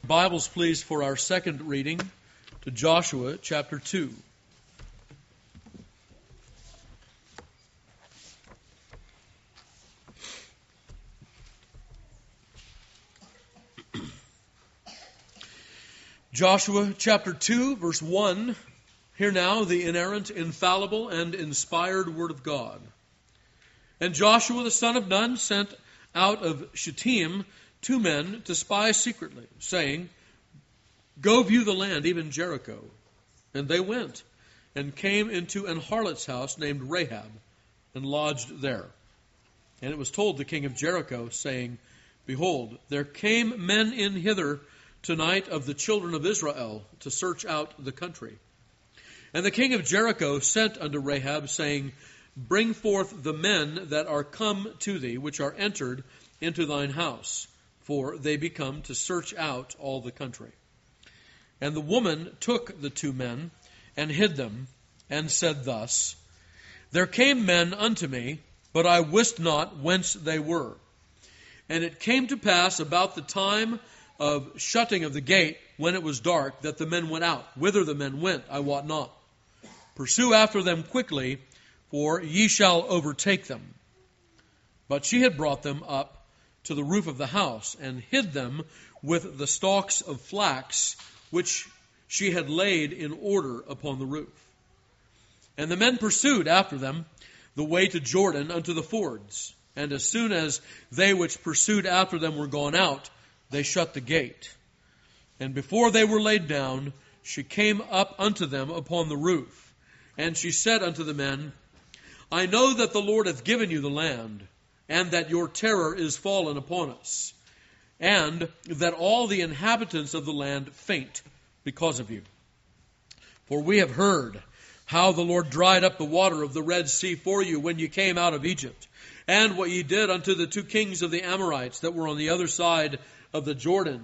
Bibles, please, for our second reading to Joshua chapter 2. Joshua chapter 2, verse 1. Hear now the inerrant, infallible, and inspired word of God. And Joshua the son of Nun sent out of Shittim 2 men to spy secretly, saying, Go view the land, even Jericho. And they went, and came into an harlot's house named Rahab, and lodged there. And it was told the king of Jericho, saying, Behold, there came men in hither tonight of the children of Israel to search out the country. And the king of Jericho sent unto Rahab, saying, Bring forth the men that are come to thee, which are entered into thine house, for they be come to search out all the country. And the woman took the 2 men, and hid them, and said thus, There came men unto me, but I wist not whence they were. And it came to pass about the time of shutting of the gate, when it was dark, that the men went out. Whither the men went, I wot not. Pursue after them quickly, for ye shall overtake them. But she had brought them up to the roof of the house, and hid them with the stalks of flax, which she had laid in order upon the roof. And the men pursued after them the way to Jordan unto the fords. And as soon as they which pursued after them were gone out, they shut the gate. And before they were laid down, she came up unto them upon the roof. And she said unto the men, I know that the Lord hath given you the land, and that your terror is fallen upon us, and that all the inhabitants of the land faint because of you. For we have heard how the Lord dried up the water of the Red Sea for you when you came out of Egypt, and what ye did unto the 2 kings of the Amorites that were on the other side of the Jordan,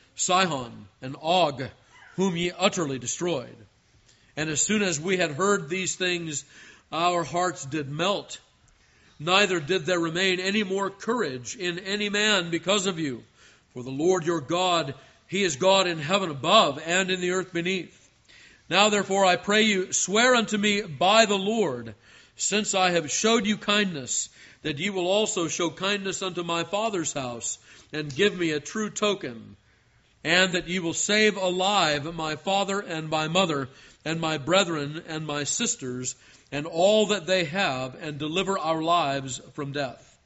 Sihon and Og, whom ye utterly destroyed. And as soon as we had heard these things, our hearts did melt. Neither did there remain any more courage in any man because of you. For the Lord your God, He is God in heaven above and in the earth beneath. Now therefore I pray you, swear unto me by the Lord, since I have showed you kindness, that ye will also show kindness unto my father's house, and give me a true token, and that ye will save alive my father and my mother, and my brethren and my sisters, and all that they have, and deliver our lives from death.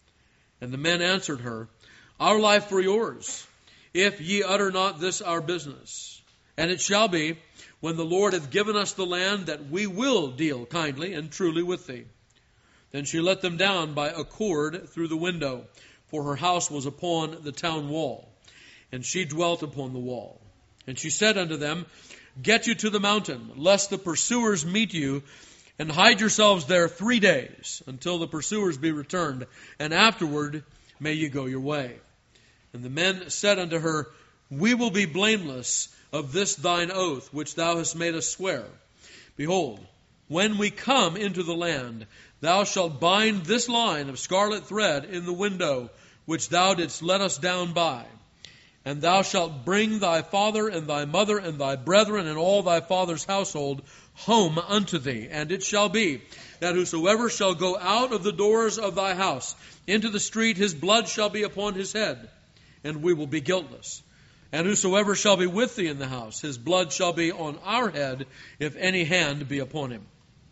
And the men answered her, Our life for yours, if ye utter not this our business. And it shall be, when the Lord hath given us the land, that we will deal kindly and truly with thee. Then she let them down by a cord through the window, for her house was upon the town wall, and she dwelt upon the wall. And she said unto them, Get you to the mountain, lest the pursuers meet you, and hide yourselves there 3 days, until the pursuers be returned, and afterward may ye go your way. And the men said unto her, We will be blameless of this thine oath, which thou hast made us swear. Behold, when we come into the land, thou shalt bind this line of scarlet thread in the window, which thou didst let us down by. And thou shalt bring thy father and thy mother and thy brethren and all thy father's household home unto thee. And it shall be that whosoever shall go out of the doors of thy house into the street, his blood shall be upon his head, and we will be guiltless. And whosoever shall be with thee in the house, his blood shall be on our head, if any hand be upon him.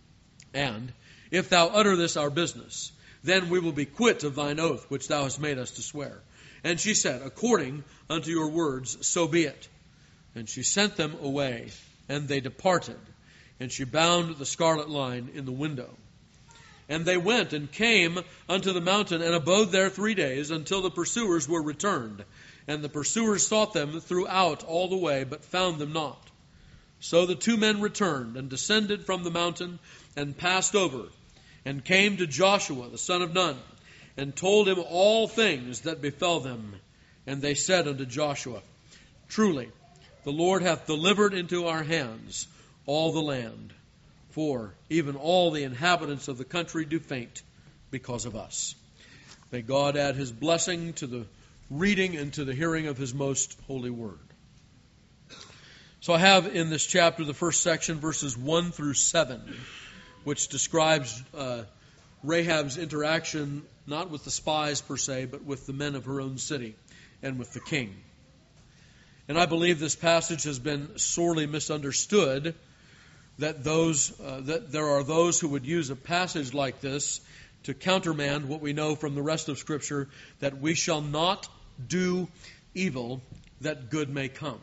And if thou utter this our business, then we will be quit of thine oath which thou hast made us to swear. And she said, According unto your words, so be it. And she sent them away, and they departed. And she bound the scarlet line in the window. And they went and came unto the mountain, and abode there 3 days, until the pursuers were returned. And the pursuers sought them throughout all the way, but found them not. So the 2 men returned, and descended from the mountain, and passed over, and came to Joshua the son of Nun, and told him all things that befell them. And they said unto Joshua, Truly, the Lord hath delivered into our hands all the land, for even all the inhabitants of the country do faint because of us. May God add His blessing to the reading and to the hearing of His most holy word. So I have in this chapter the first section, verses 1 through 7, which describes Rahab's interaction not with the spies per se, but with the men of her own city and with the king. And I believe this passage has been sorely misunderstood, that there are those who would use a passage like this to countermand what we know from the rest of Scripture, that we shall not do evil, that good may come.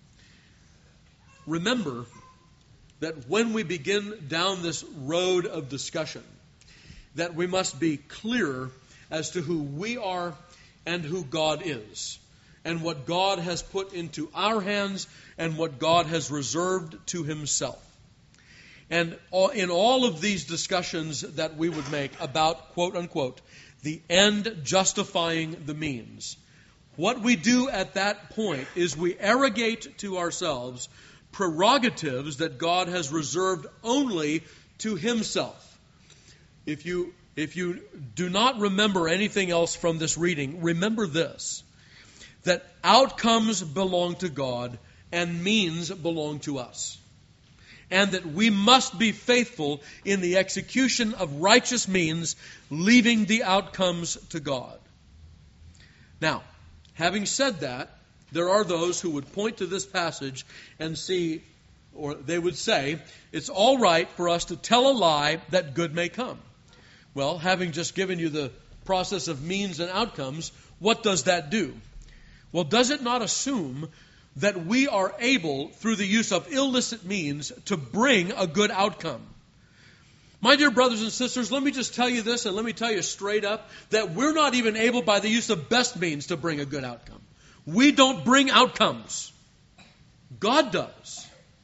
Remember that when we begin down this road of discussion, that we must be clear as to who we are and who God is, and what God has put into our hands and what God has reserved to Himself. And in all of these discussions that we would make about, quote unquote, the end justifying the means, what we do at that point is we arrogate to ourselves prerogatives that God has reserved only to Himself. If you do not remember anything else from this reading, remember this, that outcomes belong to God and means belong to us. And that we must be faithful in the execution of righteous means, leaving the outcomes to God. Now, having said that, there are those who would point to this passage and see, or they would say, it's all right for us to tell a lie that good may come. Well, having just given you the process of means and outcomes, what does that do? Well, does it not assume that we are able, through the use of illicit means, to bring a good outcome? My dear brothers and sisters, let me just tell you this, and let me tell you straight up, that we're not even able by the use of best means to bring a good outcome. We don't bring outcomes. God does.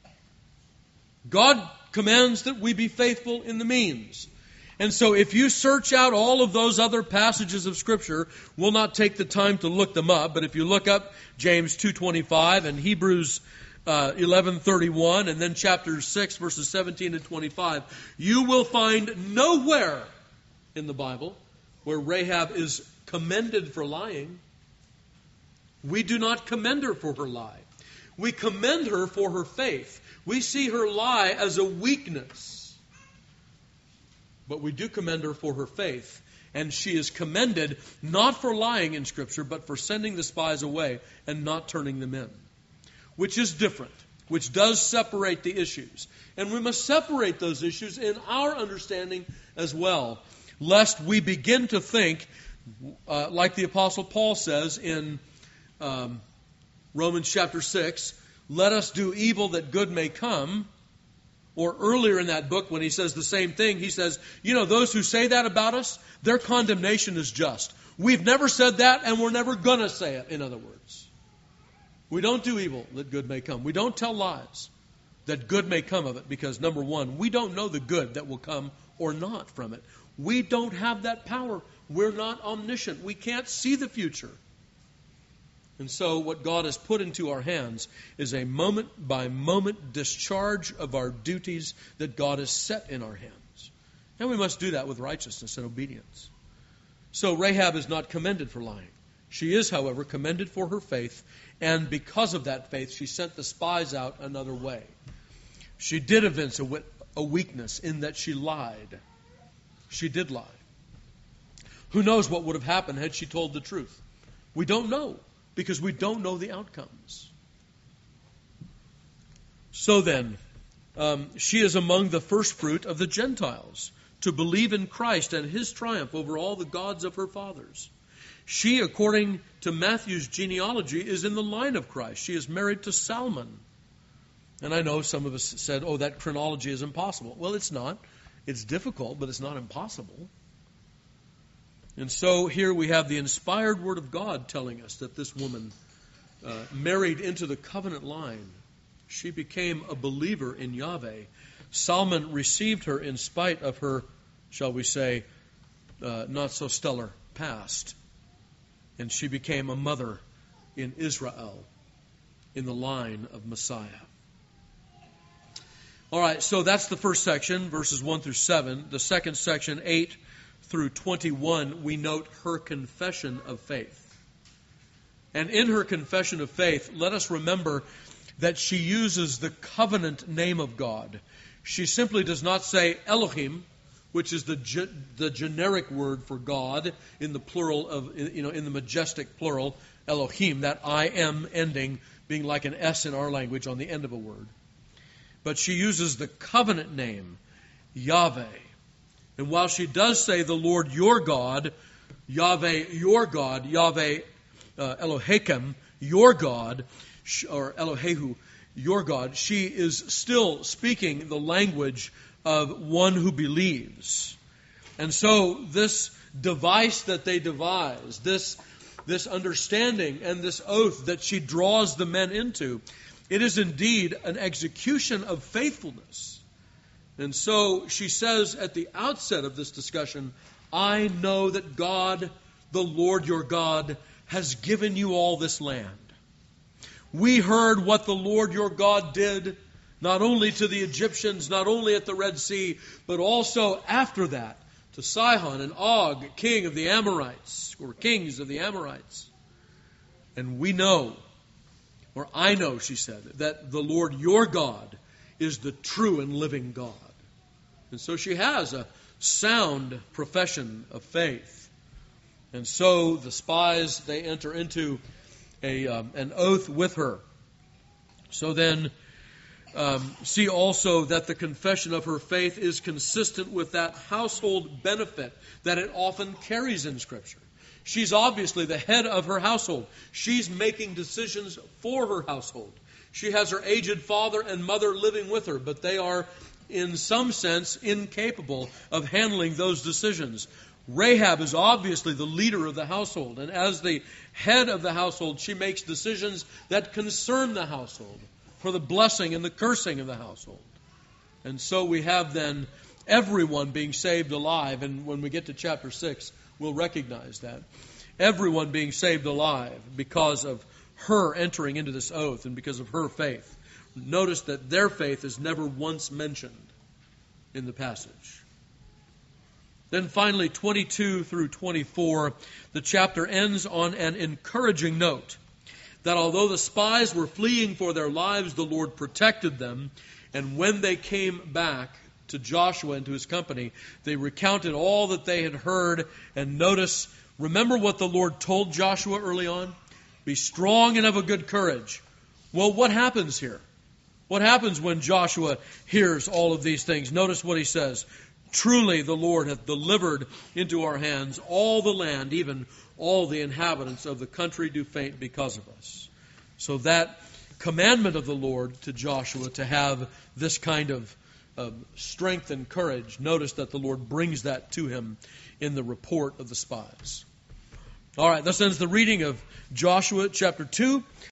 God commands that we be faithful in the means. And so if you search out all of those other passages of Scripture, we'll not take the time to look them up, but if you look up James 2:25 and Hebrews 11:31 and then chapter 6 verses 17 and 25, you will find nowhere in the Bible where Rahab is commended for lying. We do not commend her for her lie. We commend her for her faith. We see her lie as a weakness. But we do commend her for her faith. And she is commended not for lying in Scripture, but for sending the spies away and not turning them in. Which is different. Which does separate the issues. And we must separate those issues in our understanding as well, lest we begin to think, like the Apostle Paul says in Romans chapter 6, let us do evil that good may come. Or earlier in that book when he says the same thing, he says, those who say that about us, their condemnation is just. We've never said that and we're never going to say it, in other words. We don't do evil that good may come. We don't tell lies that good may come of it because, number one, we don't know the good that will come or not from it. We don't have that power. We're not omniscient. We can't see the future. And so what God has put into our hands is a moment-by-moment discharge of our duties that God has set in our hands. And we must do that with righteousness and obedience. So Rahab is not commended for lying. She is, however, commended for her faith, and because of that faith, she sent the spies out another way. She did evince a weakness in that she lied. She did lie. Who knows what would have happened had she told the truth? We don't know, because we don't know the outcomes. So then, she is among the first fruit of the Gentiles to believe in Christ and His triumph over all the gods of her fathers. She, according to Matthew's genealogy, is in the line of Christ. She is married to Salmon. And I know some of us said, that chronology is impossible. Well, it's not. It's difficult, but it's not impossible. And so here we have the inspired Word of God telling us that this woman married into the covenant line. She became a believer in Yahweh. Salmon received her in spite of her, shall we say, not so stellar past. And she became a mother in Israel in the line of Messiah. All right, so that's the first section, verses 1 through 7. The second section, 8 through 21, we note her confession of faith. And in her confession of faith, let us remember that she uses the covenant name of God. She simply does not say Elohim, which is the generic word for God in the plural of, in the majestic plural, Elohim, that I am ending being like an S in our language on the end of a word. But she uses the covenant name, Yahweh. And while she does say the Lord your God, Yahweh your God, Yahweh Elohechem, your God, or Elohehu, your God, she is still speaking the language of one who believes. And so this device that they devise, this understanding and this oath that she draws the men into, it is indeed an execution of faithfulness. And so she says at the outset of this discussion, I know that God, the Lord your God, has given you all this land. We heard what the Lord your God did, not only to the Egyptians, not only at the Red Sea, but also after that to Sihon and Og, king of the Amorites, or kings of the Amorites. And we know, or I know, she said, that the Lord your God is the true and living God. And so she has a sound profession of faith. And so the spies, they enter into an oath with her. So then, see also that the confession of her faith is consistent with that household benefit that it often carries in Scripture. She's obviously the head of her household. She's making decisions for her household. She has her aged father and mother living with her, but they are, in some sense, incapable of handling those decisions. Rahab is obviously the leader of the household, and as the head of the household, she makes decisions that concern the household for the blessing and the cursing of the household. And so we have then everyone being saved alive, and when we get to chapter 6, we'll recognize that. Everyone being saved alive because of her entering into this oath and because of her faith. Notice that their faith is never once mentioned in the passage. Then finally, 22 through 24, the chapter ends on an encouraging note that although the spies were fleeing for their lives, the Lord protected them. And when they came back to Joshua and to his company, they recounted all that they had heard. And notice, remember what the Lord told Joshua early on? Be strong and of a good courage. Well, what happens here? What happens when Joshua hears all of these things? Notice what he says. Truly the Lord hath delivered into our hands all the land, even all the inhabitants of the country do faint because of us. So that commandment of the Lord to Joshua to have this kind of strength and courage, notice that the Lord brings that to him in the report of the spies. All right, this ends the reading of Joshua chapter 2.